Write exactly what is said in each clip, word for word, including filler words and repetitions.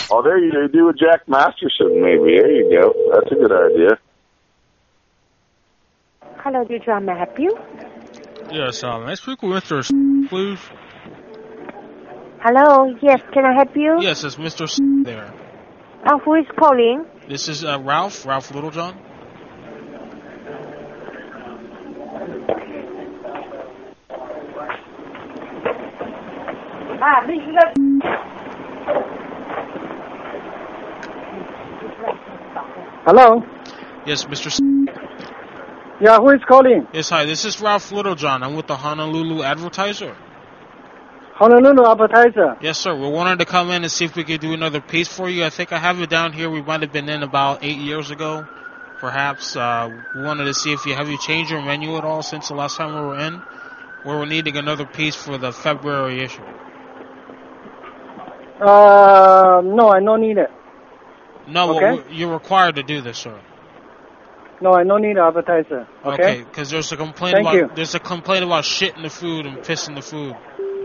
Oh, there you go. Do a Jack Masterson, maybe. There you go. That's a good idea. Hello, dear John. May I help you? Yes, um, I speak with Mister S, please. Hello. Yes, can I help you? Yes, it's Mister S there. Uh, who is calling? This is uh, Ralph, Ralph Littlejohn. Ah, Hello? Yes, Mister S. Yeah, who is calling? Yes, hi, this is Ralph Littlejohn. I'm with the Honolulu Advertiser. Honolulu Advertiser? Yes, sir. We wanted to come in and see if we could do another piece for you. I think I have it down here. We might have been in about eight years ago, perhaps. Uh, we wanted to see if you have you changed your menu at all since the last time we were in. We were needing another piece for the February issue. Uh, no, I don't need it. No, okay. well, you're required to do this, sir. No, I don't need an advertiser. Okay, because okay, there's a complaint Thank about you. there's a complaint about shit in the food and piss in the food.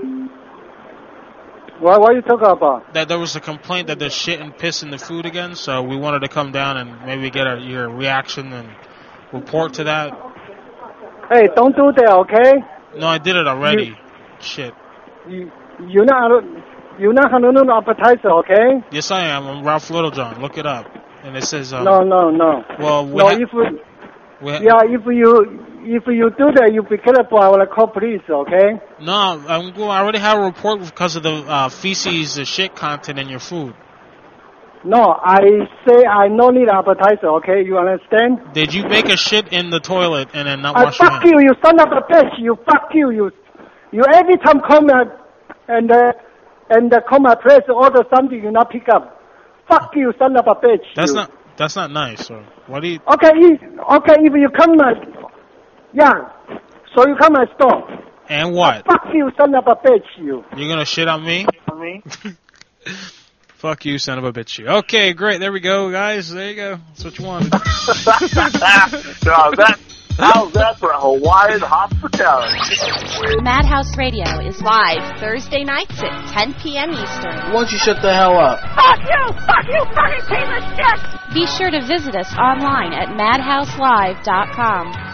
What, what are you talking about? That there was a complaint that there's shit and piss in the food again, so we wanted to come down and maybe get a, your reaction and report to that. Hey, don't do that, okay? No, I did it already. You, shit. You, you're not you're not Honolulu Advertiser, okay? Yes, I am. I'm Ralph Littlejohn. Look it up. And it says, um, no, no, no. Well, we no, ha- if we, we ha- yeah, if you if you do that, you be careful. I will call police, okay? No, I'm, well, I already have a report because of the uh, feces, the shit content in your food. No, I say I no need advertiser, okay? You understand? Did you make a shit in the toilet and then not I wash your fuck hands? you, you son of a bitch! You fuck you, you you every time call me and uh, and uh, call my place order something you not pick up. Fuck you, son of a bitch! That's you. not that's not nice, sir. What do you? Okay, if, okay, if you come my yeah, so you come my store. And what? Uh, fuck you, son of a bitch! You. You're gonna shit on me? On me? Fuck you, son of a bitch. You. Okay, great. There we go, guys. There you go. That's what you wanted. no, that, how's that for Hawaiian hospitality? Madhouse Radio is live Thursday nights at ten p.m. Eastern. Why don't you shut the hell up? Fuck you! Fuck you! Fucking piece of shit! Be sure to visit us online at madhouse live dot com.